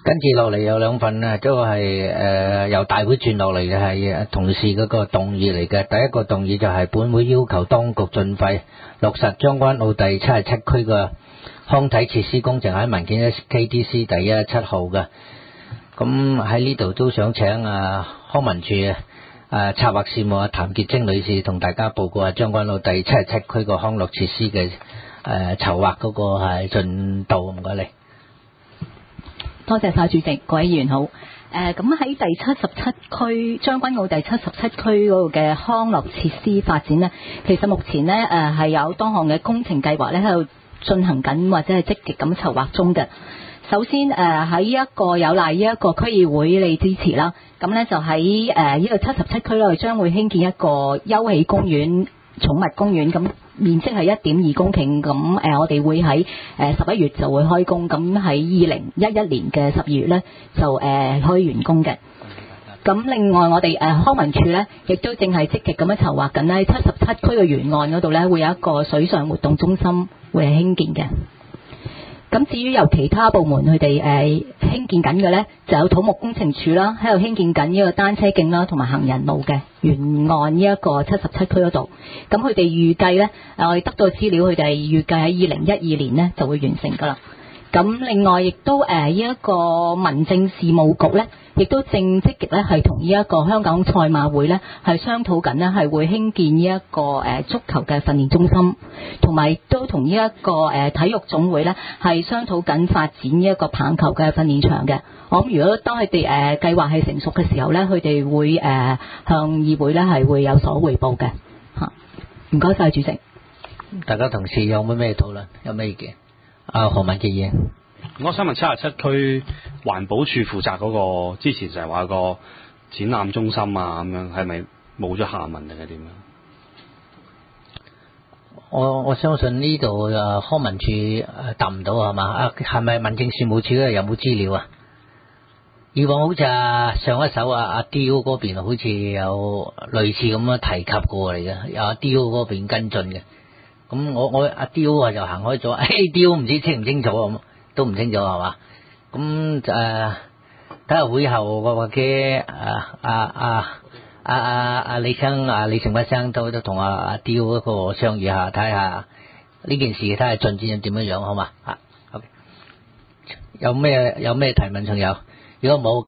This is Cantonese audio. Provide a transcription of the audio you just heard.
跟住落嚟有兩份啊，都係由大會轉落嚟嘅，係同事嗰個動議嚟嘅。第一個動議就係本會要求當局盡快落實將軍澳第77區嘅康體設施工程喺文件 SKDC 第117號嘅。咁喺呢度都想請康文署策劃事務譚潔貞女士同大家報告將軍澳第77區個康樂設施嘅籌劃嗰個係進度，唔該你。 多謝晒主席，各位議員好。咁喺第77區將軍澳第77區嗰度嘅康樂設施發展呢，其實目前呢係有多項嘅工程計劃咧喺度進行緊或者係積極咁籌劃中嘅。首先喺一個有賴呢一個區議會你支持啦，咁呢就喺呢個77區內將會興建一個休憩公園、寵物公園，咁面積係1.2公頃，咁我哋會喺11月就會開工，咁喺2011年嘅12月呢就可以完工嘅。咁另外我哋康文署呢亦都正係積極咁樣籌劃緊呢77區嘅沿岸嗰度呢會有一個水上活動中心會係興建嘅。咁至於由其他部門佢哋興建緊嘅呢，就有土木工程署啦，喺度興建緊呢個單車徑啦，同埋行人路嘅沿岸呢一個77區嗰度。咁佢哋預計呢，我哋得到資料，佢哋預計喺2012年呢就會完成㗎啦。咁另外亦都呢一個民政事務局呢，亦都正積極咧係同呢一個香港賽馬會呢係商討緊呢係會興建呢一個足球嘅訓練中心，同埋亦都同呢一個體育總會呢係商討緊發展呢一個棒球嘅訓練場嘅。我諗如果當佢哋計劃係成熟嘅時候呢，佢哋會向議會呢係會有所彙報嘅嚇。唔該晒主席。 大家同事有冇咩討論？有咩意見？何文傑議員， 我想問77區環保署負責嗰個，之前就係話個展覽中心啊咁樣，係咪冇咗下文定係點樣？ 我相信呢度康文署答唔到係嘛？係咪民政事務處有冇資料啊？以往好似上一手阿 D.O 嗰邊好似有類似咁樣提及過嚟嘅，有阿 D.O 嗰邊跟進嘅。咁我阿 D.O 就行開咗，D.O 唔知清唔清楚咁，都唔清楚係嘛？咁睇下會後或者李成筆生都同阿 D.O 嗰個商議下，睇下呢件事睇下進展點樣好嘛？OK，有咩提問仲有？如果冇。